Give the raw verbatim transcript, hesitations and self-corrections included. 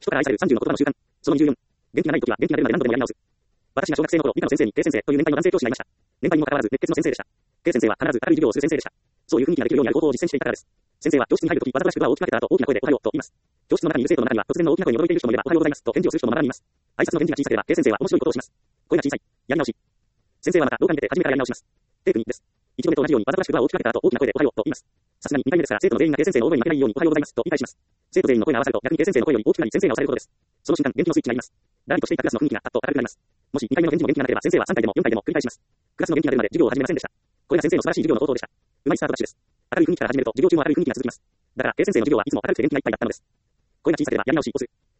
人から愛されるさんじゅうの言葉の習慣。そのにじゅうよん。元気がない時は元気が出るまで何度でもやり直す。私が小学生の頃、理科の先生に K 先生という年配の男性教師がいました。年配にもかかわらず熱血の先生でした。K 先生は必ず明るい授業をする先生でした。そういう雰囲気ができるようになることを実践していたからです。先生は教室に入るときわざとらしくドアを大きく開けた後、大きな声でおはようと言います。教室の中にいる生徒の中には突然の大きな声に驚いている人もいれば、おはようございますと返事をする人もまだにいます。挨拶の返事が小さければ K 先生は面白いことをします。声が小さい。やり直し。先生はまた廊下に出て初めからやり直します。テイクにです。一度目と同じようにわざとらしくドアを大きく開けた後、大きな声でおはようと言います。さすがににかいめですから、生徒の全員が K 先生の大声に負けないようにおはようございますと言い返します。生徒全員の声が合わさると逆に K 先生の声より大きくなり先生が押されることです。その瞬間、元気のスイッチが入ります。だらりとしていたクラスの雰囲気がパッと明るくなります。もしにかいめの返事も元気がなければ先生はさんかいでもよんかいでも繰り返します。クラスの元気が出るまで授業を始めませんでした。これが先生の素晴らしい授業の冒頭でした。うまいスタートダッシュです。明るい雰囲気から始めると授業中も明るい雰囲気が続きます。だから K 先生の授業はいつも明るくて元気がいっぱいだったのです。声が小さければやり直しをする。